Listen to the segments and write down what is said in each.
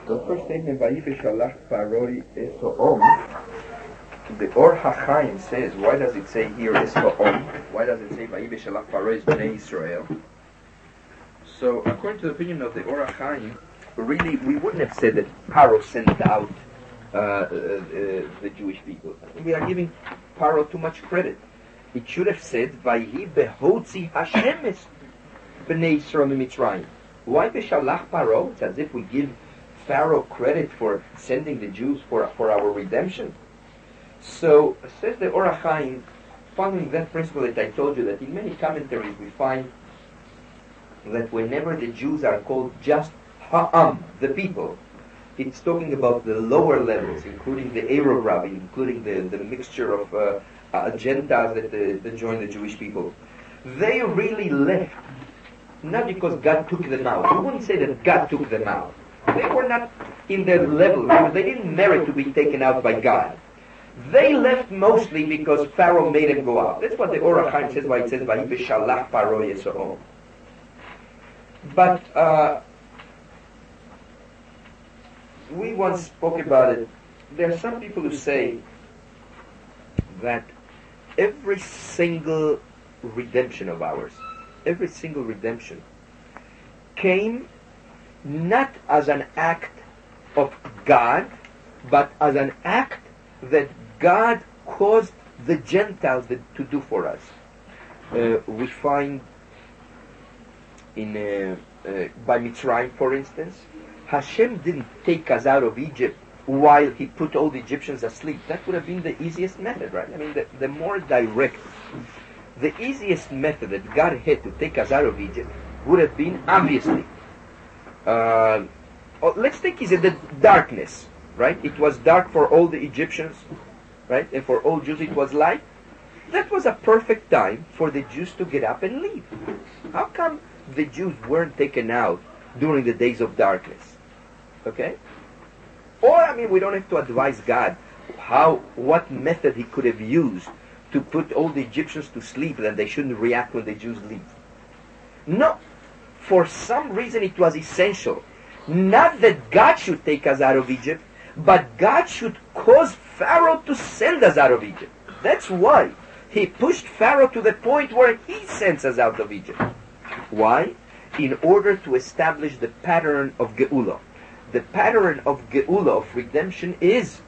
The first statement, Vayi Beshalach Paroi Eso'om, the Or HaChaim says, why does it say here Eso'om? Why does it say Vayi Beshalach Paroi Bnei Israel? So, according to the opinion of the Or HaChaim, really, we wouldn't have said that Paro sent out the Jewish people. We are giving Paro too much credit. It should have said, Vayi Behotzi Hashemes Bnei Israel Mitzrayim. Why Beshalach Paro? It's as if we give Pharaoh credit for sending the Jews for our redemption. So, says the Or HaChaim, following that principle that I told you, that in many commentaries we find that whenever the Jews are called just Ha'am, the people, it's talking about the lower levels, including the Arab Rabbi, including the mixture of Gentiles that join the Jewish people. They really left, not because God took them out. We wouldn't say that God took them out. They were not in their level, because they didn't merit to be taken out by God. They left mostly because Pharaoh made them go out. That's what the Or HaChaim says, why it says, Vayi Beshalach Paro Yeso'om. But we once spoke about it. There are some people who say that every single redemption of ours, every single redemption, came not as an act of God, but as an act that God caused the Gentiles to do for us. We find by Mitzrayim, for instance, Hashem didn't take us out of Egypt while He put all the Egyptians asleep. That would have been the easiest method, right? I mean, the more direct, the easiest method that God had to take us out of Egypt would have been, obviously, let's take the darkness, right? It was dark for all the Egyptians, right? And for all Jews it was light. That was a perfect time for the Jews to get up and leave. How come the Jews weren't taken out during the days of darkness? Okay? Or, I mean, we don't have to advise God what method He could have used to put all the Egyptians to sleep, and they shouldn't react when the Jews leave. No. For some reason it was essential. Not that God should take us out of Egypt, but God should cause Pharaoh to send us out of Egypt. That's why He pushed Pharaoh to the point where he sends us out of Egypt. Why? In order to establish the pattern of Geula. The pattern of Geula, of redemption, is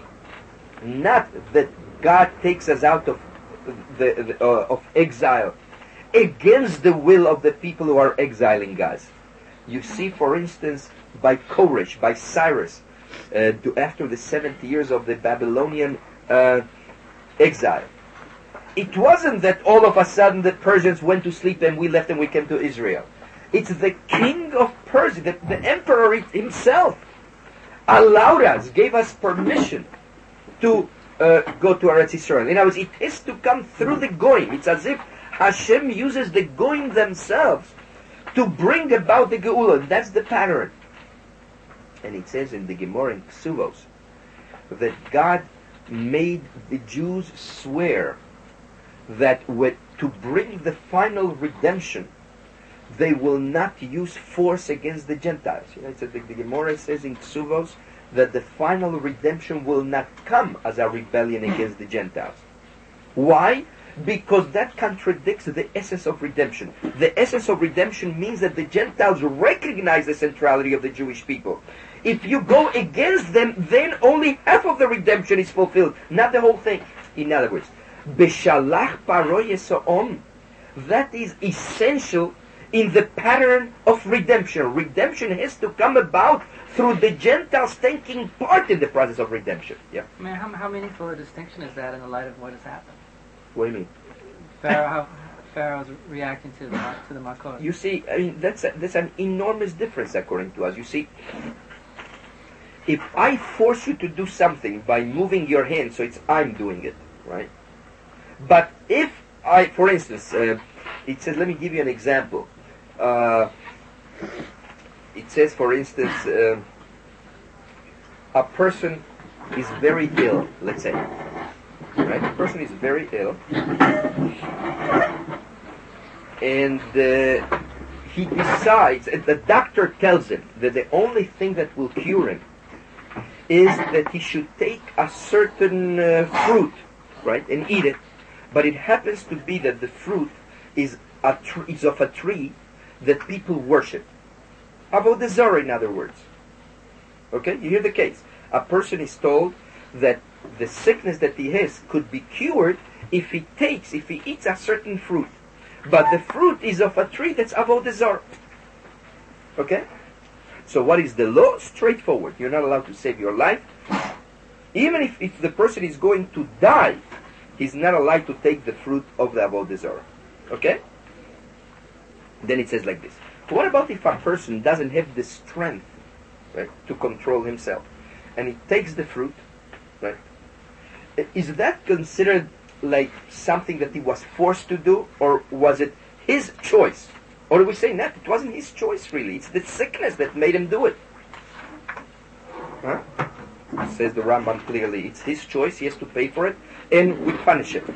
not that God takes us out of of exile against the will of the people who are exiling us. You see, for instance, by Koresh, by Cyrus, after the 70 years of the Babylonian exile, it wasn't that all of a sudden the Persians went to sleep and we left and we came to Israel. It's the king of Persia, the emperor himself, allowed us, gave us permission to go to Eretz Israel. In other words, it has to come through the Goyim. It's as if Hashem uses the Goyim themselves to bring about the Geula. That's the pattern. And it says in the Gemara in Ksuvos that God made the Jews swear that to bring the final redemption, they will not use force against the Gentiles. You know, the Gemara says in Ksuvos that the final redemption will not come as a rebellion against the Gentiles. Why? Because that contradicts the essence of redemption. The essence of redemption means that the Gentiles recognize the centrality of the Jewish people. If you go against them, then only half of the redemption is fulfilled, not the whole thing. In other words, Beshalach Paro Yeso'om, that is essential in the pattern of redemption. Redemption has to come about through the Gentiles taking part in the process of redemption. Yeah. I mean, how meaningful a distinction is that in the light of what has happened? What do you mean? Pharaoh's reacting to the Makot. You see, I mean, that's an enormous difference according to us. You see, if I force you to do something by moving your hand, so it's I'm doing it, right? But if for instance, it says, let me give you an example. It says, for instance, a person is very ill, let's say. Right? A person is very ill. And he decides, the doctor tells him that the only thing that will cure him is that he should take a certain fruit, right, and eat it. But it happens to be that the fruit is of a tree that people worship. Avodah Zarah, in other words. Okay, you hear the case. A person is told that the sickness that he has could be cured if he eats a certain fruit. But the fruit is of a tree that's Avodah Zarah. Okay? So what is the law? Straightforward. You're not allowed to save your life. Even if the person is going to die, he's not allowed to take the fruit of the Avodah Zarah. Okay? Then it says like this. What about if a person doesn't have the strength, right, to control himself, and he takes the fruit, right? Is that considered like something that he was forced to do, or was it his choice? Or do we say, no, it wasn't his choice really. It's the sickness that made him do it. Huh? Says the Rambam clearly. It's his choice. He has to pay for it, and we punish him.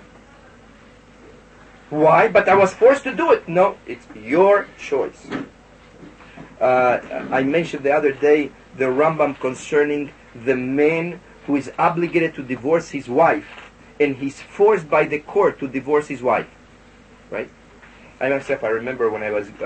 Why? But I was forced to do it. No, it's your choice. I mentioned the other day the Rambam concerning the man who is obligated to divorce his wife, and he's forced by the court to divorce his wife. Right? I myself, I remember when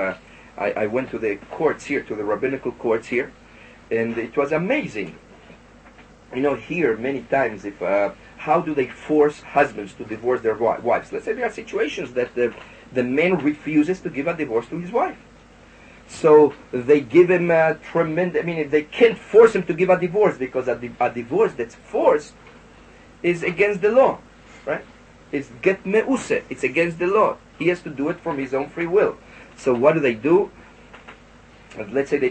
I went to the courts here, to the rabbinical courts here, and it was amazing. You know, here many times, how do they force husbands to divorce their wives? Let's say there are situations that the man refuses to give a divorce to his wife. So they give him a tremendous, they can't force him to give a divorce, because a divorce that's forced is against the law, right? It's get me'use, it's against the law. He has to do it from his own free will. So what do? Let's say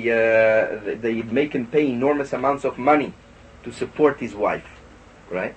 they make him pay enormous amounts of money to support his wife, right?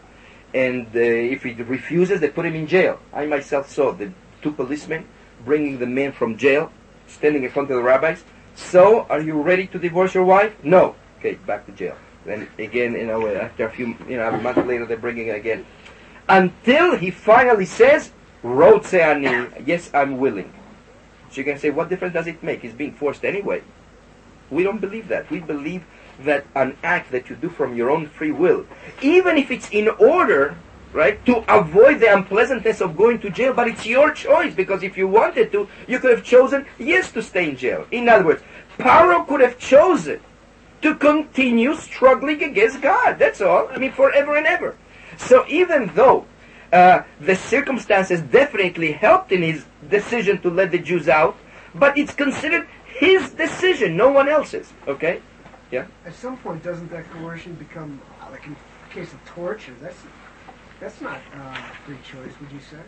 And if he refuses, they put him in jail. I myself saw the two policemen bringing the man from jail, standing in front of the rabbis. So, are you ready to divorce your wife? No. Okay, back to jail. Then again, after a month later, they're bringing it again. Until he finally says, Rotze ani, yes, I'm willing. So you can say, what difference does it make? He's being forced anyway. We don't believe that. We believe that an act that you do from your own free will, even if it's in order, right, to avoid the unpleasantness of going to jail, but it's your choice, because if you wanted to, you could have chosen, yes, to stay in jail. In other words, Paro could have chosen to continue struggling against God. That's all. Forever and ever. So even though the circumstances definitely helped in his decision to let the Jews out, but it's considered his decision, no one else's. Okay? Yeah? At some point, doesn't that coercion become, like in case of torture, that's not free choice, would you say?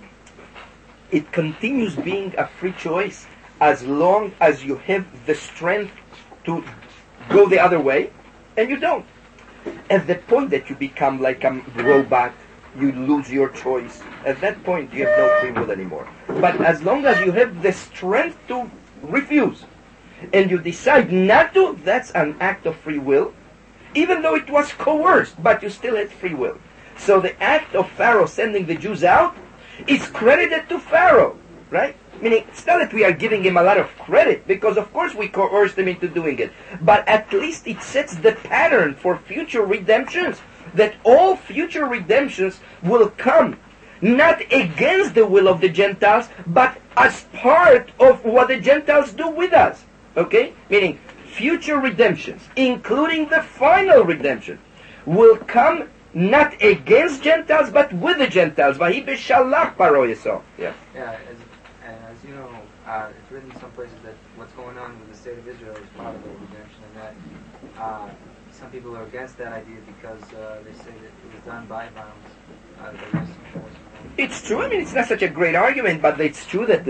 It continues being a free choice as long as you have the strength to go the other way, and you don't. At the point that you become like a robot, you lose your choice. At that point, you have no free will anymore. But as long as you have the strength to refuse, and you decide not to, that's an act of free will, even though it was coerced, but you still had free will. So the act of Pharaoh sending the Jews out is credited to Pharaoh, right? Meaning, it's not that we are giving him a lot of credit, because of course we coerced him into doing it. But at least it sets the pattern for future redemptions, that all future redemptions will come not against the will of the Gentiles, but as part of what the Gentiles do with us. Okay? Meaning, future redemptions, including the final redemption, will come not against Gentiles, but with the Gentiles. Vahi b'shalach paro yisrael. Yeah. Yeah, as you know, it's written in some places that what's going on with the state of Israel is part of the redemption, and that some people are against that idea because they say that it was done by violence. It's true. It's not such a great argument, but it's true that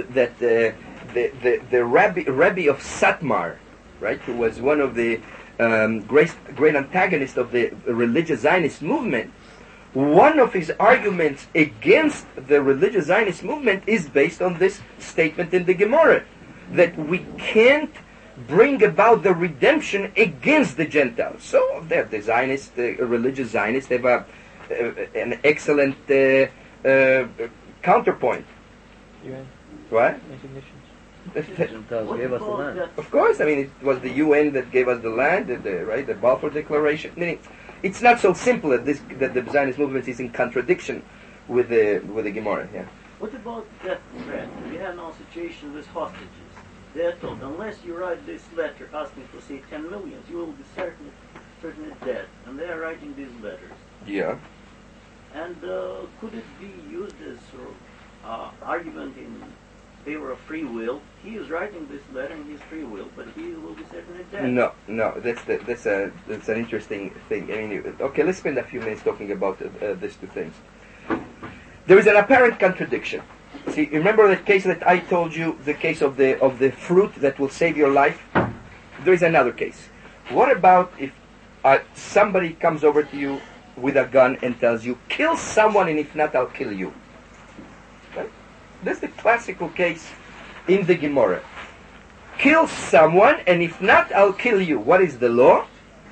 the Rebbe of Satmar, right, who was one of the great antagonists of the religious Zionist movement, one of his arguments against the religious Zionist movement is based on this statement in the Gemara, that we can't bring about the redemption against the Gentiles. So the Zionists, the religious Zionists, have an excellent counterpoint. UN. What? Gentiles gave us the land. Of course, I mean, it was the UN that gave us the land, right? The Balfour Declaration. Meaning, it's not so simple that the Zionist movement is in contradiction with the Gemara. Yeah. What about death threat? We have now a situation with hostages. They are told, unless you write this letter asking for, say, 10 million, you will be certainly dead. And they are writing these letters. Yeah. And could it be used as sort of argument in favor of free will? He is writing this letter in his free will, but he will be certainly dead. No. That's an interesting thing. I mean, okay, let's spend a few minutes talking about these two things. There is an apparent contradiction. See, remember the case that I told you, the case of the fruit that will save your life? There is another case. What about if somebody comes over to you with a gun and tells you, kill someone, and if not, I'll kill you? Right? That's the classical case in the Gemara. Kill someone, and if not, I'll kill you. What is the law?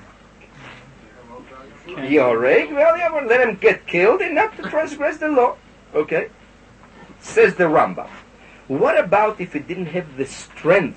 Yoreg. Well, yeah, well, let him get killed and not to transgress the law. Okay? Says the Rambam. What about if he didn't have the strength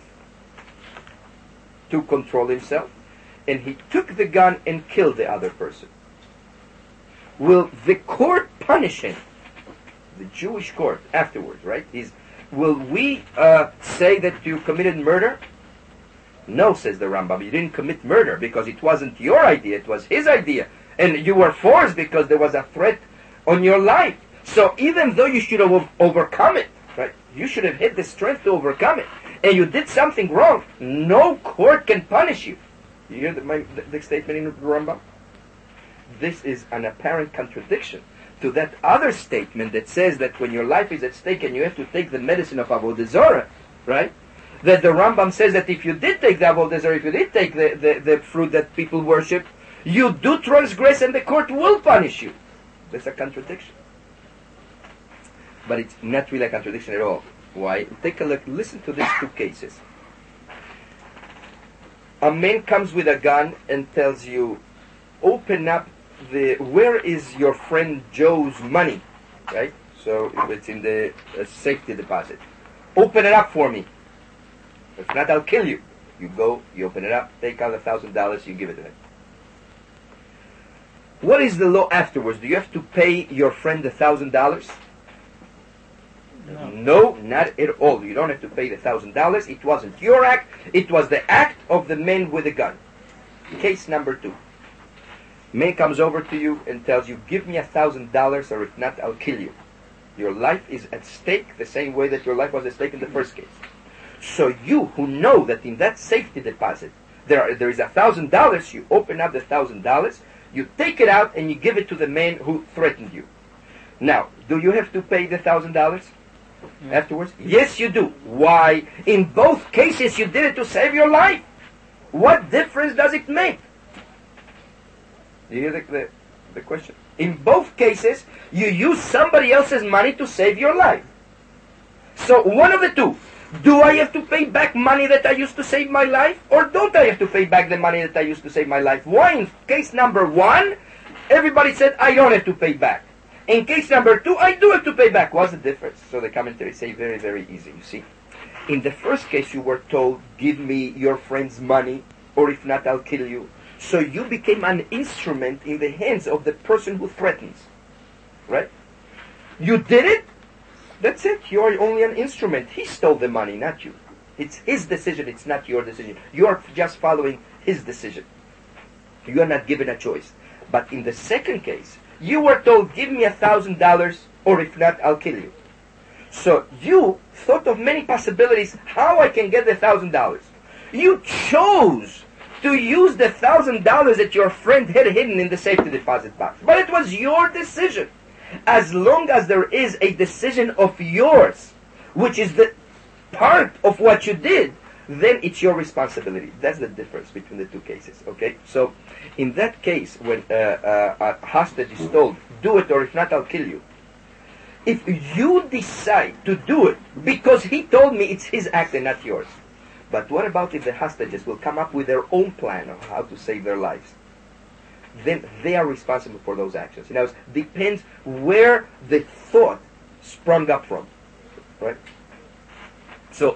to control himself, and he took the gun and killed the other person? Will the court punish him? The Jewish court afterwards, right? Will we say that you committed murder? No, says the Rambam. You didn't commit murder because it wasn't your idea, it was his idea. And you were forced because there was a threat on your life. So even though you should have overcome it, right? You should have had the strength to overcome it, and you did something wrong, no court can punish you. You hear the statement in the Rambam? This is an apparent contradiction to that other statement that says that when your life is at stake and you have to take the medicine of Avodah Zarah, right? That the Rambam says that if you did take the Avodah Zarah, if you did take the fruit that people worship, you do transgress and the court will punish you. That's a contradiction. But it's not really a contradiction at all. Why? Take a look. Listen to these two cases. A man comes with a gun and tells you, open up where is your friend Joe's money? Right? So it's in the safety deposit. Open it up for me. If not, I'll kill you. You go, you open it up, take out $1,000, you give it to him. What is the law afterwards? Do you have to pay your friend $1,000? No, not at all. You don't have to pay the $1,000. It wasn't your act. It was the act of the man with the gun. Case number 2. Man comes over to you and tells you, give me $1,000 or if not, I'll kill you. Your life is at stake the same way that your life was at stake in the first case. So you who know that in that safety deposit there is $1,000, you open up the $1,000, you take it out and you give it to the man who threatened you. Now, do you have to pay the $1,000? Afterwards? Yes, you do. Why? In both cases, you did it to save your life. What difference does it make? You hear the question? In both cases, you use somebody else's money to save your life. So, one of the two. Do I have to pay back money that I used to save my life? Or don't I have to pay back the money that I used to save my life? Why? In case number 1, everybody said, I don't have to pay back. In case number 2, I do have to pay back. What's the difference? So the commentaries say very, very easy. You see, in the first case you were told, give me your friend's money, or if not, I'll kill you. So you became an instrument in the hands of the person who threatens. Right? You did it. That's it. You are only an instrument. He stole the money, not you. It's his decision. It's not your decision. You are just following his decision. You are not given a choice. But in the second case, you were told, give me $1,000, or if not, I'll kill you. So you thought of many possibilities how I can get the $1,000. You chose to use the $1,000 that your friend had hidden in the safety deposit box. But it was your decision. As long as there is a decision of yours, which is the part of what you did, then it's your responsibility. That's the difference between the two cases. Okay? So, in that case, when a hostage is told, do it or if not, I'll kill you. If you decide to do it because he told me it's his act and not yours. But what about if the hostages will come up with their own plan of how to save their lives? Then they are responsible for those actions. It depends where the thought sprung up from. Right? So,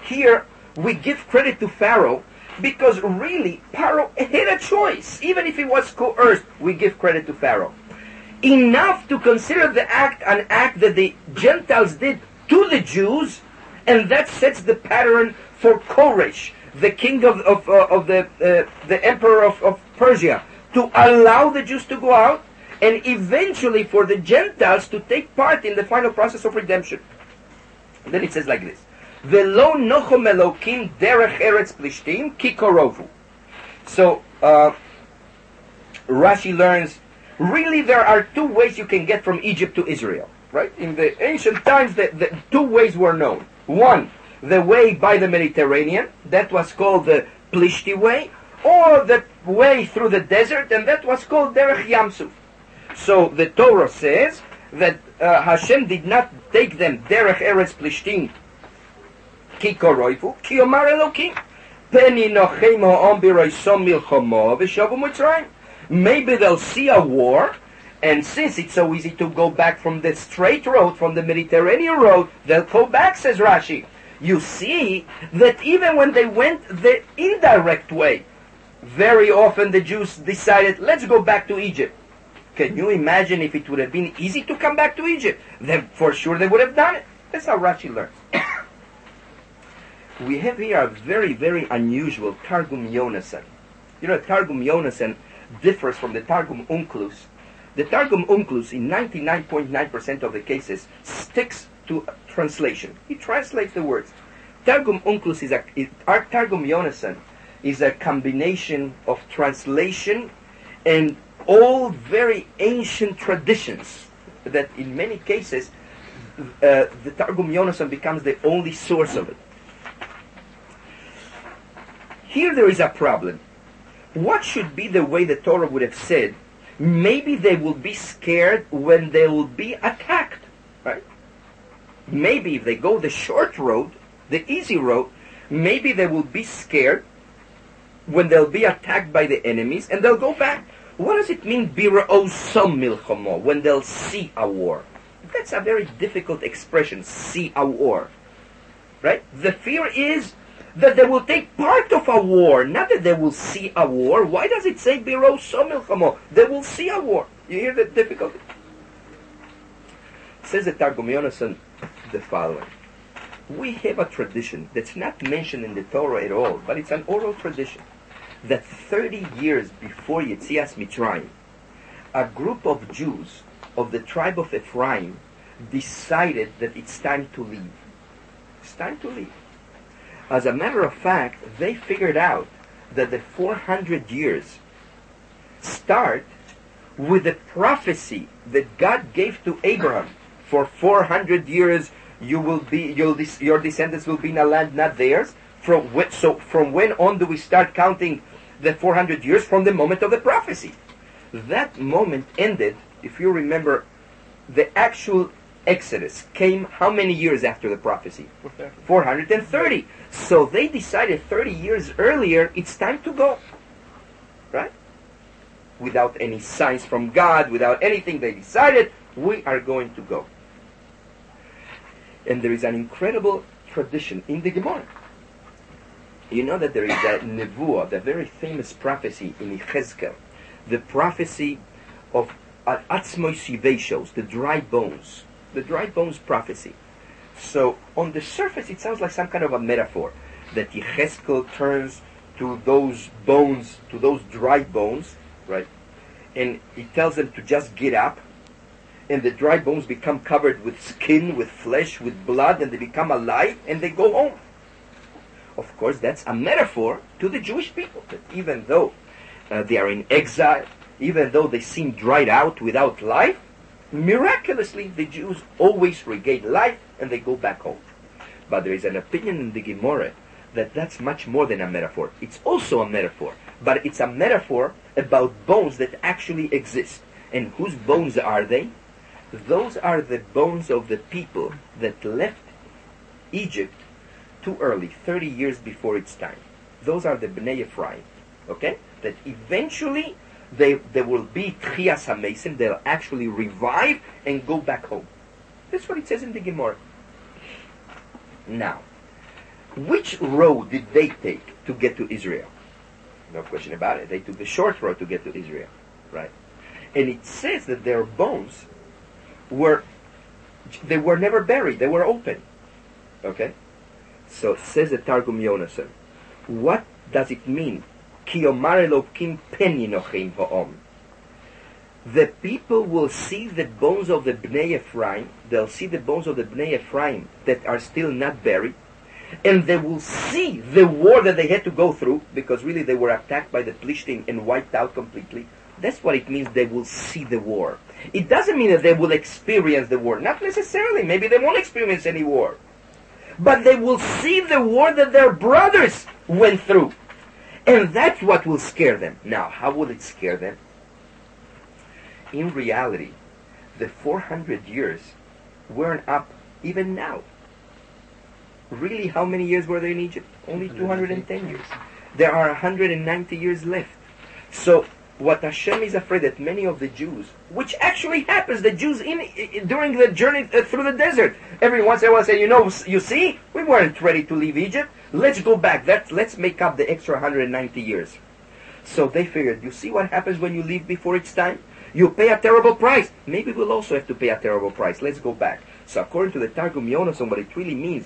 here we give credit to Pharaoh because really Pharaoh had a choice. Even if he was coerced, we give credit to Pharaoh. Enough to consider the act an act that the Gentiles did to the Jews, and that sets the pattern for Koresh, the king of the emperor of Persia, to allow the Jews to go out, and eventually for the Gentiles to take part in the final process of redemption. And then it says like this: Velo nochom elokim derech eretz plishtim ki korovu. So Rashi learns, really there are two ways you can get from Egypt to Israel. Right? In the ancient times, the two ways were known. One, the way by the Mediterranean, that was called the Plishti way, or the way through the desert, and that was called Derech Yamsuf. So the Torah says that Hashem did not take them Derech Eretz Plishtim ki koroifu ki omar Elokim peni nochem ha'om b'roisom milchomo v'shavu Mitzrayim. Maybe they'll see a war, and since it's so easy to go back from the straight road, from the Mediterranean road, they'll go back, says Rashi. You see that even when they went the indirect way, very often the Jews decided, let's go back to Egypt. Can you imagine if it would have been easy to come back to Egypt? Then for sure they would have done it. That's how Rashi learns. We have here a very, very unusual Targum Yonasan. You know, Targum Yonasan differs from the Targum Onkelos. The Targum Onkelos, in 99.9% of the cases, sticks to translation. He translates the words. Targum Onkelos our Targum Yonasan is a combination of translation and all very ancient traditions that in many cases the Targum Yonasan becomes the only source of it. Here there is a problem. What should be the way the Torah would have said? Maybe they will be scared when they will be attacked, right? Maybe if they go the short road, the easy road, maybe they will be scared when they'll be attacked by the enemies and they'll go back. What does it mean, bira'osom milchomo, when they'll see a war? That's a very difficult expression, see a war, right? The fear is that they will take part of a war, not that they will see a war. Why does it say bira'osom milchomo? They will see a war. You hear the difficulty? Says the Targum Yonasan the following. We have a tradition that's not mentioned in the Torah at all, but it's an oral tradition, that 30 years before Yetzias Mitzrayim, a group of Jews of the tribe of Ephraim decided that it's time to leave. It's time to leave. As a matter of fact, they figured out that the 400 years start with the prophecy that God gave to Abraham. For 400 years your descendants will be in a land not theirs. From when on do we start counting the 400 years? From the moment of the prophecy. That moment ended, if you remember, the actual Exodus came how many years after the prophecy? 430. So they decided 30 years earlier, it's time to go. Right? Without any signs from God, without anything, they decided, we are going to go. And there is an incredible tradition in the Gemara. You know that there is a nevuah, the very famous prophecy in Yechezkel, the prophecy of Atzmos Yiveshos, the dry bones prophecy. So on the surface it sounds like some kind of a metaphor, that Yechezkel turns to those bones, to those dry bones, right? And he tells them to just get up, and the dry bones become covered with skin, with flesh, with blood, and they become alive, and they go home. Of course, that's a metaphor to the Jewish people, that even though they are in exile, even though they seem dried out without life, miraculously the Jews always regain life and they go back home. But there is an opinion in the Gemara that that's much more than a metaphor. It's also a metaphor, but it's a metaphor about bones that actually exist. And whose bones are they? Those are the bones of the people that left Egypt too early, 30 years before its time. Those are the Bnei Ephraim. Okay? That eventually they will be Tchias HaMesim, they'll actually revive and go back home. That's what it says in the Gemara. Now, which road did they take to get to Israel? No question about it. They took the short road to get to Israel, right? And it says that their bones were never buried. They were open. Okay? So says the Targum Yonasan. What does it mean? Ki omar Elokim pen yinochim ha'om. The people will see the bones of the Bnei Ephraim. They'll see the bones of the Bnei Ephraim that are still not buried. And they will see the war that they had to go through, because really they were attacked by the Plishtim and wiped out completely. That's what it means, they will see the war. It doesn't mean that they will experience the war. Not necessarily. Maybe they won't experience any war. But they will see the war that their brothers went through. And that's what will scare them. Now, how will it scare them? In reality, the 400 years weren't up even now. Really, how many years were there in Egypt? Only 210 years. There are 190 years left. So, what Hashem is afraid that many of the Jews, which actually happens, the Jews during the journey through the desert, every once in a while say, you see, we weren't ready to leave Egypt. Let's go back. Let's make up the extra 190 years. So they figured, you see what happens when you leave before it's time? You pay a terrible price. Maybe we'll also have to pay a terrible price. Let's go back. So according to the Targum Yonason, what it really means,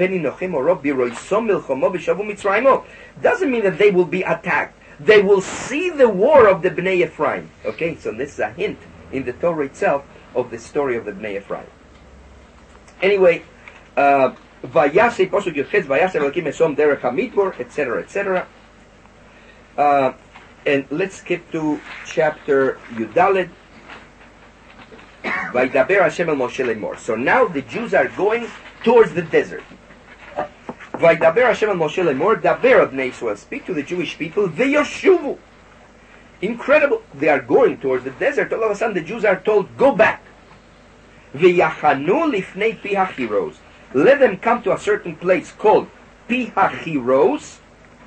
doesn't mean that they will be attacked. They will see the war of the Bnei Ephraim. Okay, so this is a hint in the Torah itself of the story of the Bnei Ephraim. Anyway, Vayase, Pasuk Yudches, Vayase Elokim Esom Derech HaMidbar, etc., etc. And let's skip to chapter Yudaled. Vaydaber Hashem el Moshe lemor. So now the Jews are going towards the desert. Vaydaber Hashem el Moshe lemor, Daber Bnei Yisrael, speak to the Jewish people, Veyoshuvu. Incredible. They are going towards the desert. All of a sudden the Jews are told, go back. Veyachanu lifnei pi hachiros. Let them come to a certain place called pi hachiros.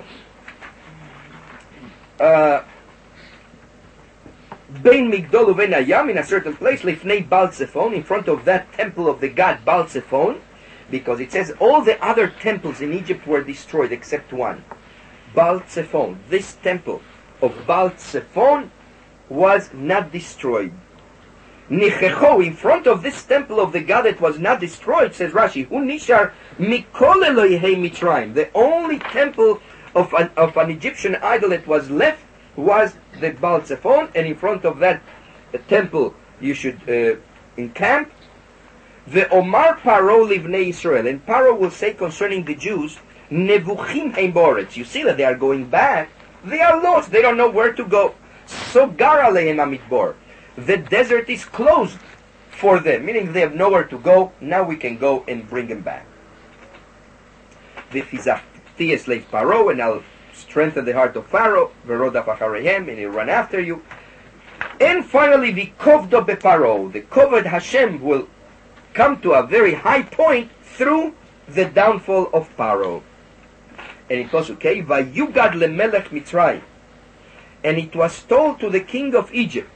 Bein Migdol uvein Hayam, in a certain place, lifnei Baal Zephon, in front of that temple of the god Baal Zephon. Because it says all the other temples in Egypt were destroyed except one. Baal Zephon. This temple of Baal Zephon was not destroyed. Nichecho, in front of this temple of the god that was not destroyed, says Rashi, Hu nishar mikol Elohei Mitzrayim. The only temple of an Egyptian idol that was left was the Baal Zephon, and in front of that temple you should encamp. The Omar Paro livnei Israel, and Paro will say concerning the Jews, Nevuchim heim boretz. You see that they are going back. They are lost. They don't know where to go. So gar alehem hamidbar. The desert is closed for them, meaning they have nowhere to go. Now we can go and bring them back. V'chizachti slave Paro, and I'll strengthen the heart of Pharaoh. V'rodaf achareihem, and he'll run after you. And finally, v'kovdo beparo. The covered Hashem will come to a very high point through the downfall of Paro. And it was okay, Vayugad lemelech Mitzrayim. And it was told to the king of Egypt,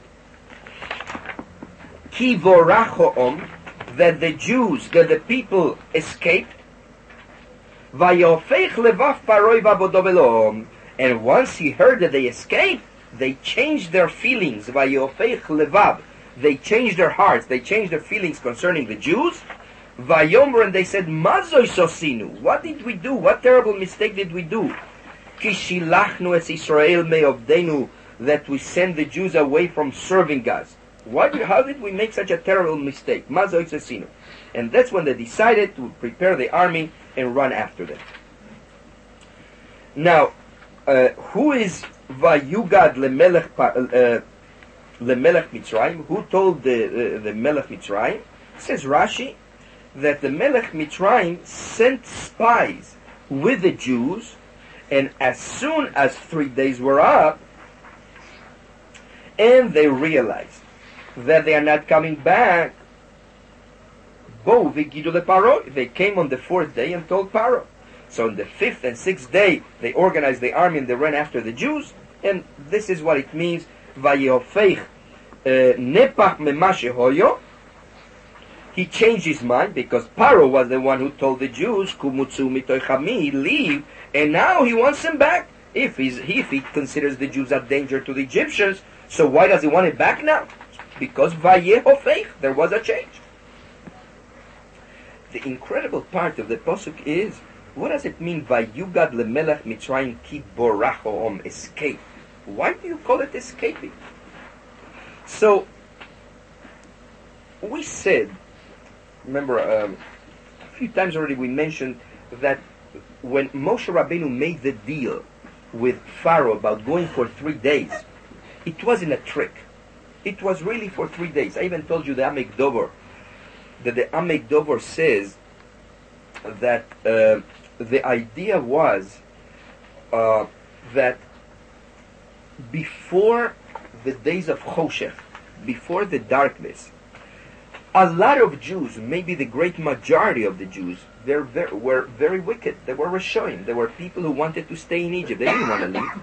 Ki vorachoom, that the Jews, that the people escaped. Vayofech levav Paroi vavodo velom. And once he heard that they escaped, they changed their feelings. Vayofech levav. They changed their hearts, they changed their feelings concerning the Jews. Vayomer, and they said, Mazoi sosinu. What did we do? What terrible mistake did we do? Kishilachnu es Israel me'ovdenu, that we send the Jews away from serving us. How did we make such a terrible mistake? Mazoi sosinu. And that's when they decided to prepare the army and run after them. Now, who is Vayugad lemelech Mitzrayim? Who told the Melech Mitzrayim? Says Rashi that the Melech Mitzrayim sent spies with the Jews, and as soon as 3 days were up, and they realized that they are not coming back, they came on the 4th day and told Paro. So on the 5th and 6th day, they organized the army and they ran after the Jews, and this is what it means, Vayofeich nepach memashe hoyo, he changed his mind because Paro was the one who told the Jews, "Kumutsu mitoy chami," leave, and now he wants them back. If he considers the Jews a danger to the Egyptians, so why does he want it back now? Because Vayehofeich, there was a change. The incredible part of the pasuk is, what does it mean, Vayugad lemelech Mitzrayim ki borachoom, escape? Why do you call it escaping? So, we said, remember, a few times already we mentioned that when Moshe Rabbeinu made the deal with Pharaoh about going for 3 days, it wasn't a trick. It was really for 3 days. I even told you the Amek Dover, that the Amek Dover says that the idea was that before the days of Choshech, before the darkness, a lot of Jews, maybe the great majority of the Jews, were very wicked. They were Rishonim. They were people who wanted to stay in Egypt. They didn't want to leave.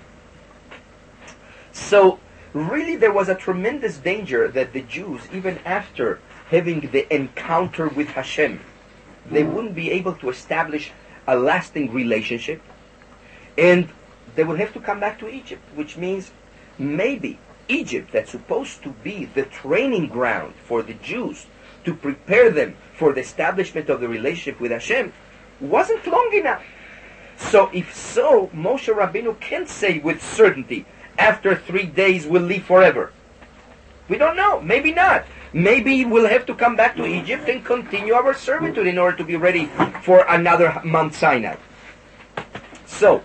So, really there was a tremendous danger that the Jews, even after having the encounter with Hashem, they wouldn't be able to establish a lasting relationship, and they would have to come back to Egypt, which means maybe Egypt, that's supposed to be the training ground for the Jews to prepare them for the establishment of the relationship with Hashem, wasn't long enough. So if so, Moshe Rabbeinu can't say with certainty, after 3 days we'll leave forever. We don't know. Maybe not. Maybe we'll have to come back to Egypt and continue our servitude in order to be ready for another Mount Sinai. So,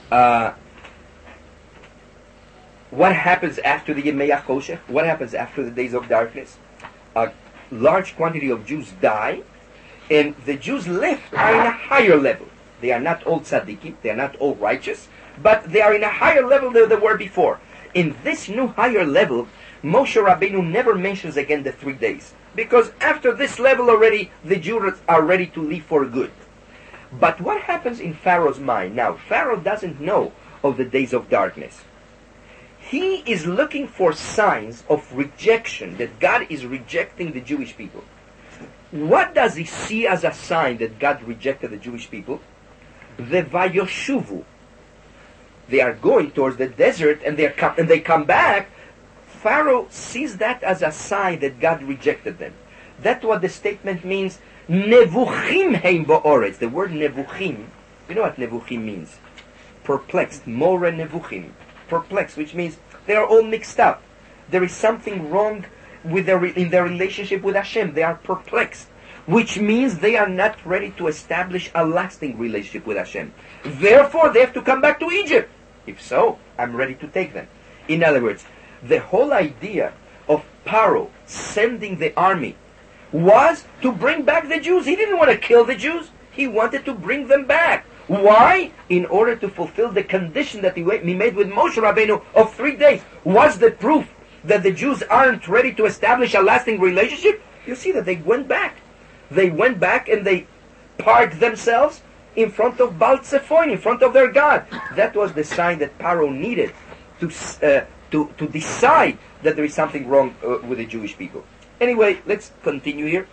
what happens after the Yemei HaChoshech? What happens after the days of darkness? A large quantity of Jews die, and the Jews left are in a higher level. They are not all tzaddikim, they are not all righteous, but they are in a higher level than they were before. In this new higher level, Moshe Rabbeinu never mentions again the 3 days, because after this level already, the Jews are ready to leave for good. But what happens in Pharaoh's mind? Now, Pharaoh doesn't know of the days of darkness. He is looking for signs of rejection, that God is rejecting the Jewish people. What does he see as a sign that God rejected the Jewish people? The Vayoshuvu. They are going towards the desert and they come back. Pharaoh sees that as a sign that God rejected them. That's what the statement means. Nevuchim heim ba'oretz. The word nevuchim, you know what nevuchim means? Perplexed. More nevuchim. Perplexed, which means they are all mixed up. There is something wrong with in their relationship with Hashem. They are perplexed, which means they are not ready to establish a lasting relationship with Hashem. Therefore, they have to come back to Egypt. If so, I'm ready to take them. In other words, the whole idea of Paro sending the army was to bring back the Jews. He didn't want to kill the Jews. He wanted to bring them back. Why? In order to fulfill the condition that he made with Moshe Rabbeinu of 3 days. Was the proof that the Jews aren't ready to establish a lasting relationship? You see that they went back. They went back and they parked themselves in front of Baal Tzephon, in front of their God. That was the sign that Paro needed to decide that there is something wrong with the Jewish people. Anyway, let's continue here.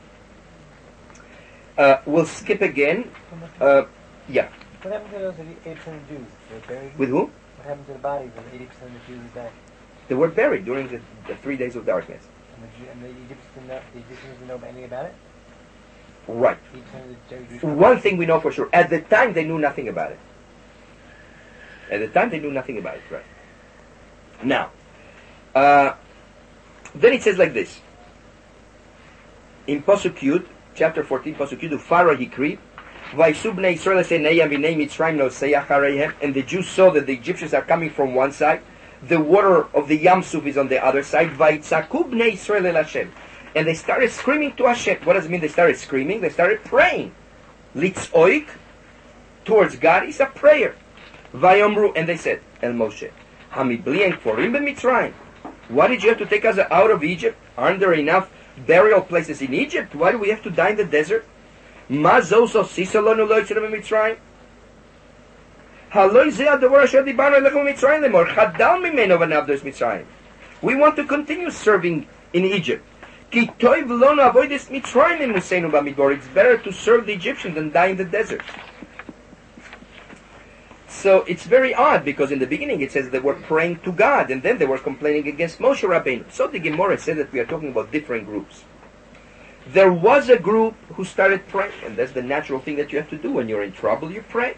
We'll skip again. Yeah. What happened to those 80% of Jews? They were buried? With who? What happened to the bodies of 80% of the Jews who died? They were buried during the 3 days of darkness. And the Egyptians didn't know anything about it? Right. 80% of the Jewish One thing we know for sure. At the time, they knew nothing about it. At the time, they knew nothing about it. Right. Now, then it says like this. In Pasuk Yud, chapter 14, Pasuk Yud, Pharaoh Hikri, and the Jews saw that the Egyptians are coming from one side, the water of the Yam Suf is on the other side, and they started screaming to Hashem. What does it mean they started screaming? They started praying. Litzoik, towards God, is a prayer. Vayomru, and they said, El Moshe, why did you have to take us out of Egypt? Aren't there enough burial places in Egypt? Why do we have to die in the desert? We want to continue serving in Egypt. Ki toiv lono avoidis Mitzrayim Museinu b'midbar. It's better to serve the Egyptians than die in the desert. So it's very odd because in the beginning it says they were praying to God and then they were complaining against Moshe Rabbeinu. So the Gemara said that we are talking about different groups. There was a group who started praying, and that's the natural thing that you have to do when you're in trouble, you pray.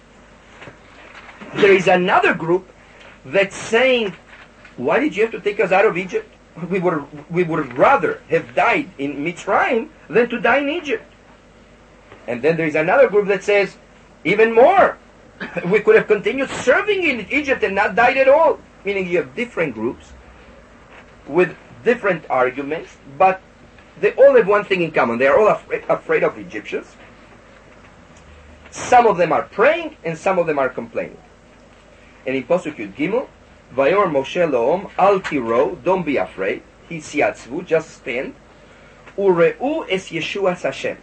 There is another group that's saying, why did you have to take us out of Egypt? We would rather have died in Mitzrayim than to die in Egypt. And then there is another group that says, even more, we could have continued serving in Egypt and not died at all. Meaning you have different groups with different arguments, but they all have one thing in common. They are all afraid of the Egyptians. Some of them are praying and some of them are complaining. And in Pasuk Yud Gimel, Vayor Moshe Lo'om, Al Tiro, don't be afraid. Hisiatzvu, just stand. Ureu es Yeshuas Hashem.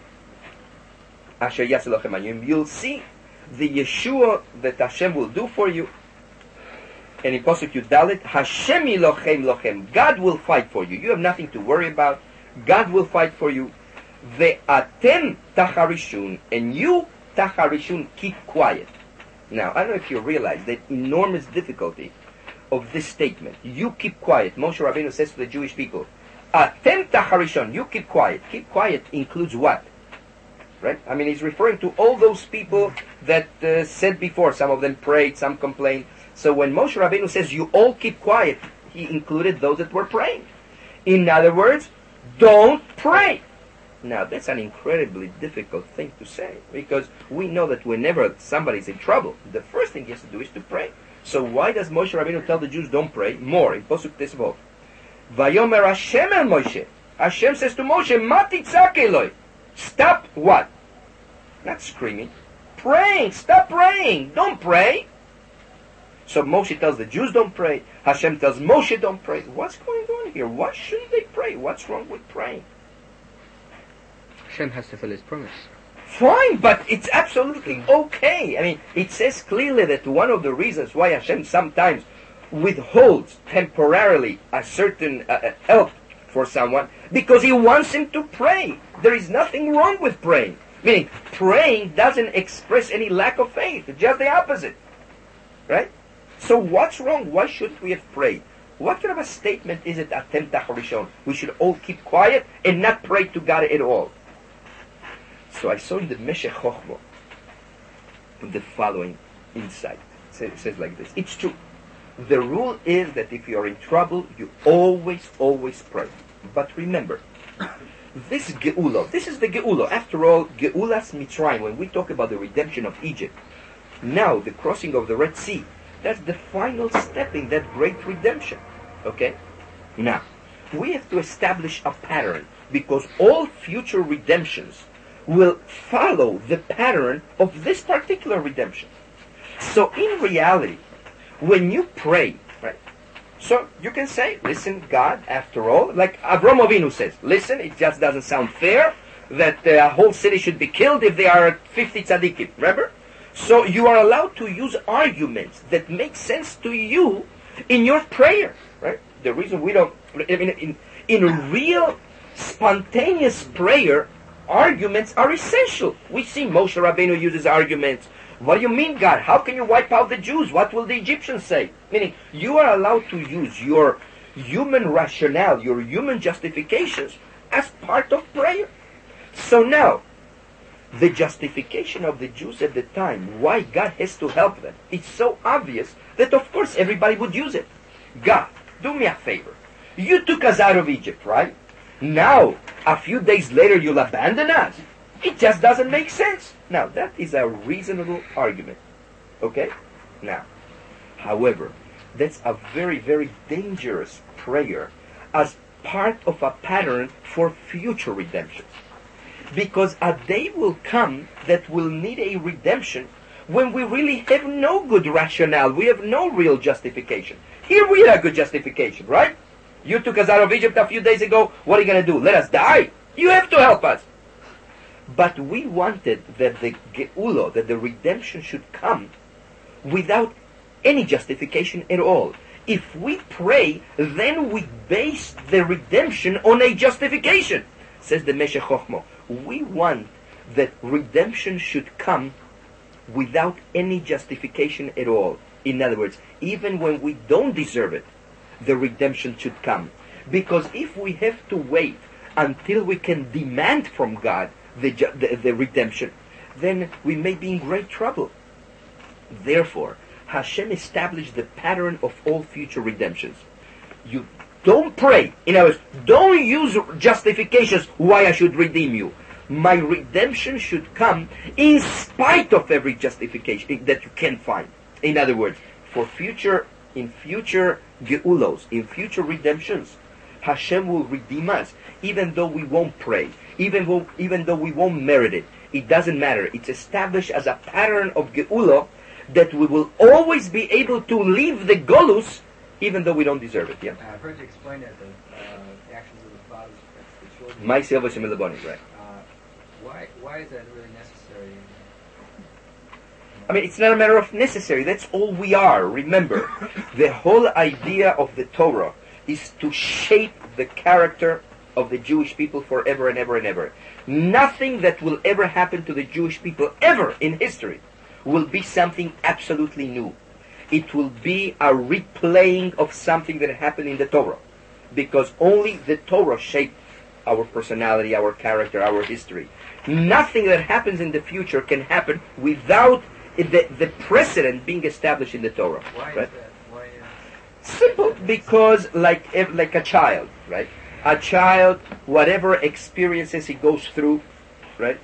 Asher Yaseh Lochem Hayom. You'll see the Yeshua that Hashem will do for you. And in Pasuk Yud Dalet, Hashem Lochem Lochem. God will fight for you. You have nothing to worry about. God will fight for you. Ve'atem tacharishun. And you, tacharishun, keep quiet. Now, I don't know if you realize the enormous difficulty of this statement. You keep quiet. Moshe Rabbeinu says to the Jewish people, Atem tacharishun. You keep quiet. Keep quiet includes what? Right? I mean, he's referring to all those people that said before. Some of them prayed, some complained. So when Moshe Rabbeinu says, you all keep quiet, he included those that were praying. In other words, don't pray. Now, that's an incredibly difficult thing to say, because we know that whenever somebody's in trouble, the first thing he has to do is to pray. So why does Moshe Rabbeinu tell the Jews, don't pray? More, in Posuk Tesvot. Vayomer Hashem el Moshe. Hashem says to Moshe, Ma titzak Eloi. Stop what? Not screaming. Praying. Stop praying. Don't pray. So Moshe tells the Jews don't pray. Hashem tells Moshe don't pray. What's going on here? Why shouldn't they pray? What's wrong with praying? Hashem has to fulfill his promise. Fine, but it's absolutely okay. I mean, it says clearly that one of the reasons why Hashem sometimes withholds temporarily a certain help for someone, because he wants him to pray. There is nothing wrong with praying. Meaning, praying doesn't express any lack of faith. It's just the opposite. Right? So what's wrong? Why shouldn't we have prayed? What kind of a statement is it, Atem Tacharishon? We should all keep quiet and not pray to God at all. So I saw in the Meshech Chochmah the following insight. It says like this. It's true. The rule is that if you are in trouble, you always pray. But remember, this Geula, this is the Geula. After all, Geulas Mitzrayim, when we talk about the redemption of Egypt, now the crossing of the Red Sea, that's the final step in that great redemption. Okay? Now, we have to establish a pattern, because all future redemptions will follow the pattern of this particular redemption. So in reality, when you pray, right, so you can say, listen, God, after all, like Avraham Avinu says, listen, it just doesn't sound fair that a whole city should be killed if there are 50 tzaddikim, remember? So you are allowed to use arguments that make sense to you in your prayer, right? The reason we don't, in real spontaneous prayer, arguments are essential. We see Moshe Rabbeinu uses arguments. What do you mean, God? How can you wipe out the Jews? What will the Egyptians say? Meaning, you are allowed to use your human rationale, your human justifications as part of prayer. So now, the justification of the Jews at the time, why God has to help them, it's so obvious that of course everybody would use it. God, do me a favor. You took us out of Egypt, right? Now, a few days later you'll abandon us. It just doesn't make sense. Now, that is a reasonable argument. Okay? Now, however, that's a very, very dangerous prayer as part of a pattern for future redemptions. Because a day will come that will need a redemption when we really have no good rationale. We have no real justification. Here we have a good justification, right? You took us out of Egypt a few days ago. What are you going to do? Let us die? You have to help us. But we wanted that the Geula, that the redemption should come without any justification at all. If we pray, then we base the redemption on a justification, says the Meshech Chochmah. We want that redemption should come without any justification at all. In other words, even when we don't deserve it, the redemption should come. Because if we have to wait until we can demand from God the redemption, then we may be in great trouble. Therefore, Hashem established the pattern of all future redemptions. You don't pray. In other words, don't use justifications why I should redeem you. My redemption should come in spite of every justification that you can find. In other words, in future geulos, in future redemptions, Hashem will redeem us, even though we won't pray, even though we won't merit it. It doesn't matter. It's established as a pattern of geulah that we will always be able to leave the golus, even though we don't deserve it. Yeah. I've heard you explain that the actions of the fathers, the children. My silver similaboni, right? Why is that really necessary? I mean, it's not a matter of necessary. That's all we are. Remember, the whole idea of the Torah is to shape the character of the Jewish people forever and ever and ever. Nothing that will ever happen to the Jewish people ever in history will be something absolutely new. It will be a replaying of something that happened in the Torah. Because only the Torah shaped our personality, our character, our history. Nothing that happens in the future can happen without the precedent being established in the Torah. Why right? is that? Why? Simple, because like a child, right? A child, whatever experiences he goes through, right?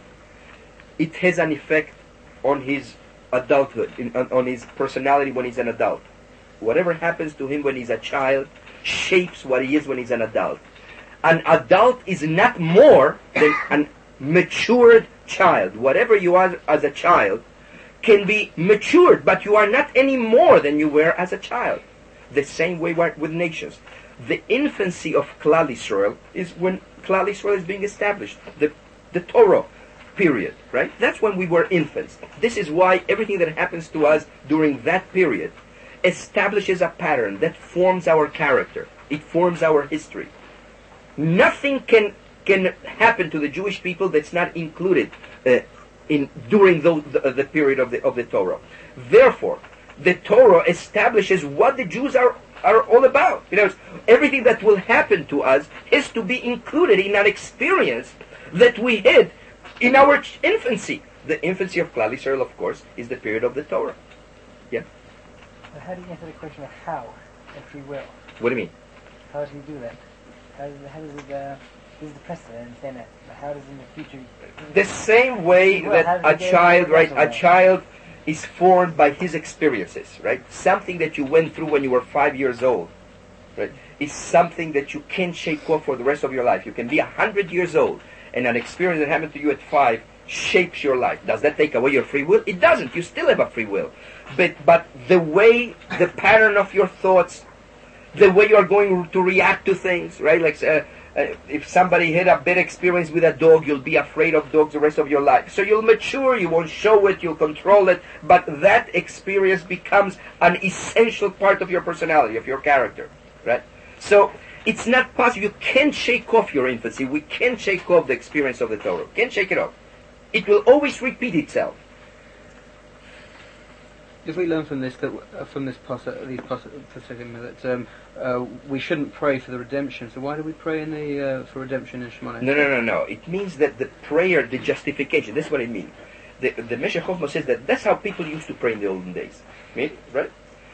It has an effect on his adulthood, on his personality when he's an adult. Whatever happens to him when he's a child shapes what he is when he's an adult. An adult is not more than a matured child. Whatever you are as a child can be matured, but you are not any more than you were as a child. The same way with nations. The infancy of Klal Yisrael is when Klal Yisrael is being established. The Torah period, right? That's when we were infants. This is why everything that happens to us during that period establishes a pattern that forms our character. It forms our history. Nothing can happen to the Jewish people that's not included during the period of the Torah. Therefore, the Torah establishes what the Jews are all about. You know, everything that will happen to us has to be included in an experience that we had in our infancy. The infancy of Klal Yisrael, of course, is the period of the Torah. Yeah. But how do you answer the question of how and free will? What do you mean? How does he do that? How does it, this is the precedent, I understand that. But how does in the future... The same way that a child is formed by his experiences, right? Something that you went through when you were 5 years old, right, is something that you can't shake off for the rest of your life. You can be 100 years old, and an experience that happened to you at 5 shapes your life. Does that take away your free will? It doesn't. You still have a free will. But the way, the pattern of your thoughts, the way you are going to react to things, right? Like if somebody had a bad experience with a dog, you'll be afraid of dogs the rest of your life. So you'll mature, you won't show it, you'll control it, but that experience becomes an essential part of your personality, of your character, right? So it's not possible. You can't shake off your infancy. We can't shake off the experience of the Torah. Can't shake it off. It will always repeat itself. If we learn from this that we shouldn't pray for the redemption, so why do we pray for redemption in Shemona? No. It means that the prayer, the justification. That's what it means. The Meshech Chochmah says that that's how people used to pray in the olden days. Right?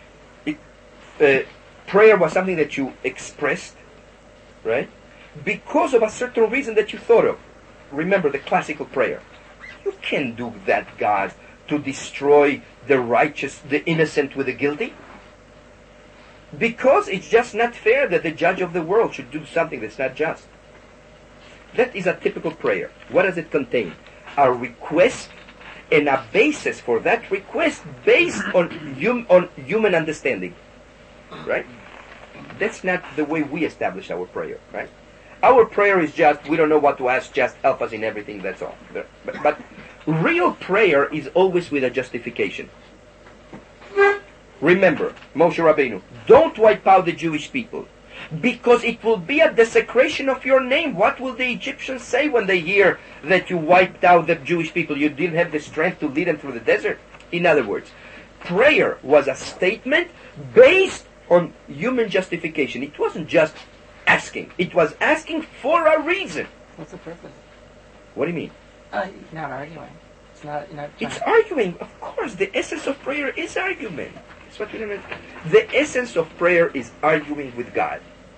Prayer was something that you expressed, right? Because of a certain reason that you thought of. Remember the classical prayer. You can't do that, God, to destroy the righteous, the innocent with the guilty. Because it's just not fair that the judge of the world should do something that's not just. That is a typical prayer. What does it contain? A request and a basis for that request based on human understanding. Right? That's not the way we establish our prayer. Right? Our prayer is just, we don't know what to ask, just help us in everything, that's all. But real prayer is always with a justification. remember, Moshe Rabbeinu, don't wipe out the Jewish people, because it will be a desecration of your name. What will the Egyptians say when they hear that you wiped out the Jewish people? You didn't have the strength to lead them through the desert? In other words, prayer was a statement based on human justification. It wasn't just asking. It was asking for a reason. What's the purpose? What do you mean? You're not arguing. It's not. You're not It's trying- arguing. Of course, the essence of prayer is argument. That's what we don't know. The essence of prayer is arguing with God.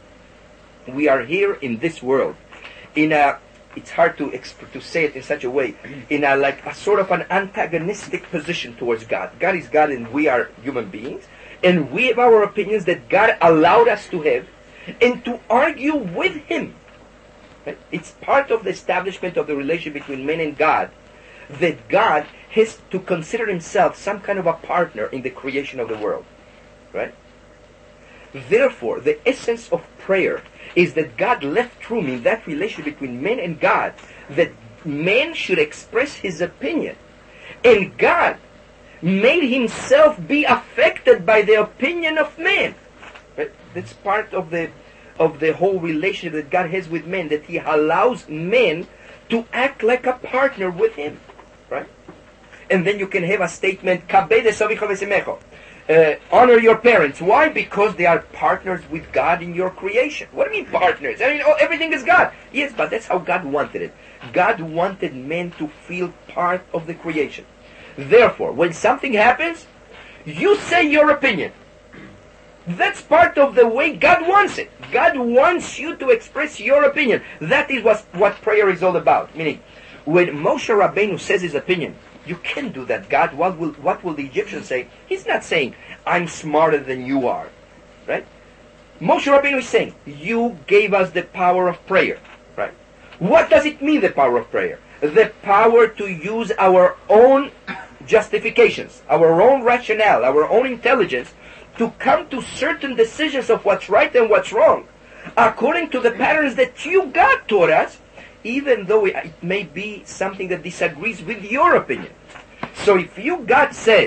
We are here in this world, in a, it's hard to say it in such a way, in a like a sort of an antagonistic position towards God. God is God and we are human beings, and we have our opinions that God allowed us to have, and to argue with Him. Right? It's part of the establishment of the relation between man and God, that God has to consider Himself some kind of a partner in the creation of the world. Right? Therefore, the essence of prayer is that God left room in that relation between man and God, that man should express his opinion, and God made Himself be affected by the opinion of man. Right? That's part of the whole relationship that God has with men, that He allows men to act like a partner with Him. Right? And then you can have a statement, "Kabed es avicha v'semecho." Honor your parents. Why? Because they are partners with God in your creation. What do you mean partners? I mean, everything is God. Yes, but that's how God wanted it. God wanted men to feel part of the creation. Therefore, when something happens, you say your opinion. That's part of the way God wants it. God wants you to express your opinion. That is what prayer is all about. Meaning, when Moshe Rabbeinu says his opinion, you can't do that, God. What will the Egyptians say? He's not saying, I'm smarter than you are. Right? Moshe Rabbeinu is saying, you gave us the power of prayer. Right? What does it mean, the power of prayer? The power to use our own justifications, our own rationale, our own intelligence, to come to certain decisions of what's right and what's wrong, according to the patterns that you, God, taught us, even though it may be something that disagrees with your opinion. So if God says,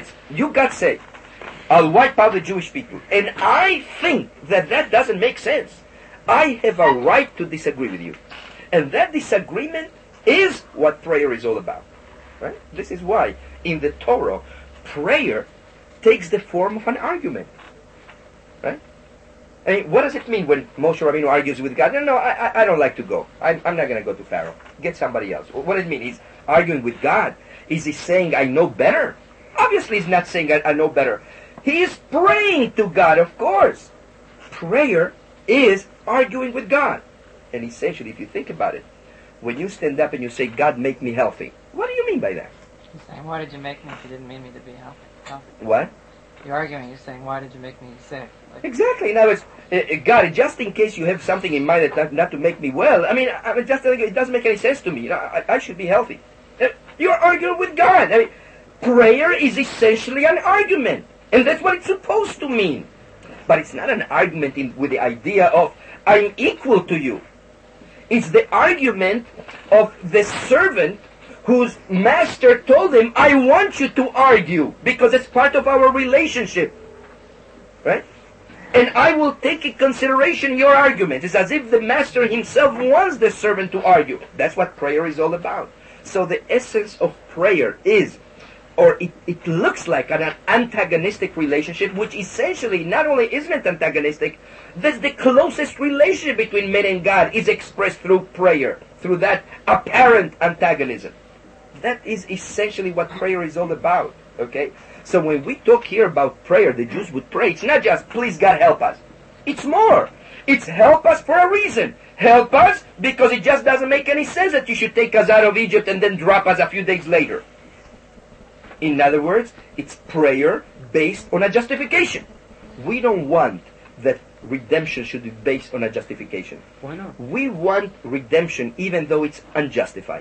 I'll wipe out the Jewish people, and I think that doesn't make sense, I have a right to disagree with you. And that disagreement is what prayer is all about. Right? This is why in the Torah, prayer takes the form of an argument. Right? I mean, what does it mean when Moshe Rabbeinu argues with God? No, I don't like to go. I'm not going to go to Pharaoh. Get somebody else. What does it mean? He's arguing with God. Is he saying, I know better? Obviously he's not saying, I know better. He is praying to God, of course. Prayer is arguing with God. And essentially, if you think about it, when you stand up and you say, God, make me healthy, what do you mean by that? You're saying, why did you make me if you didn't mean me to be healthy? What? You're arguing. You're saying, why did you make me sick? Like, Exactly. In other words, God, just in case you have something in mind that not to make me well, I mean, just it doesn't make any sense to me. You know, I should be healthy. You're arguing with God. I mean, prayer is essentially an argument, and that's what it's supposed to mean. But it's not an argument with the idea of I'm equal to you. It's the argument of the servant whose master told him, I want you to argue because it's part of our relationship. Right? And I will take in consideration your argument. It's as if the master himself wants the servant to argue. That's what prayer is all about. So the essence of prayer is, or it looks like an antagonistic relationship, which essentially not only isn't antagonistic, that's the closest relationship between man and God is expressed through prayer, through that apparent antagonism. That is essentially what prayer is all about. Okay? So when we talk here about prayer, the Jews would pray. It's not just, please God help us. It's more. It's help us for a reason. Help us because it just doesn't make any sense that you should take us out of Egypt and then drop us a few days later. In other words, it's prayer based on a justification. We don't want that redemption should be based on a justification. Why not? We want redemption even though it's unjustified.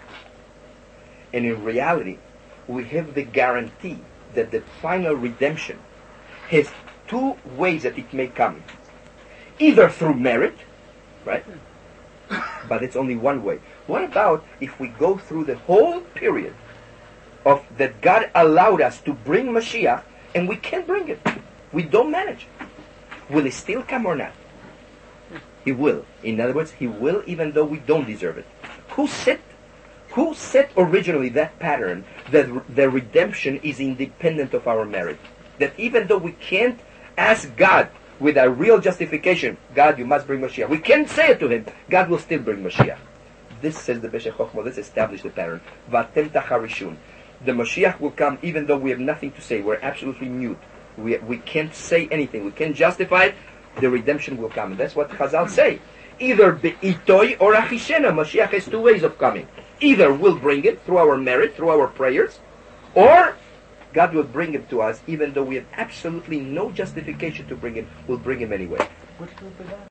And in reality, we have the guarantee that the final redemption has two ways that it may come. Either through merit, right? But it's only one way. What about if we go through the whole period of that God allowed us to bring Mashiach and we can't bring it? We don't manage. Will He still come or not? He will. In other words, He will even though we don't deserve it. Who set originally that pattern that the redemption is independent of our merit? That even though we can't ask God with a real justification, God, you must bring Mashiach. We can't say it to Him. God will still bring Mashiach. This says the Beshech Chochmah. Let's establish the pattern. Vatem tacharishun. The Mashiach will come even though we have nothing to say. We're absolutely mute. We can't say anything. We can't justify it. The redemption will come. And that's what Chazal say. Either be'itoy or achishena. Mashiach has two ways of coming. Either we'll bring it through our merit, through our prayers, or God will bring it to us even though we have absolutely no justification to bring it. We'll bring Him anyway. Which group is that?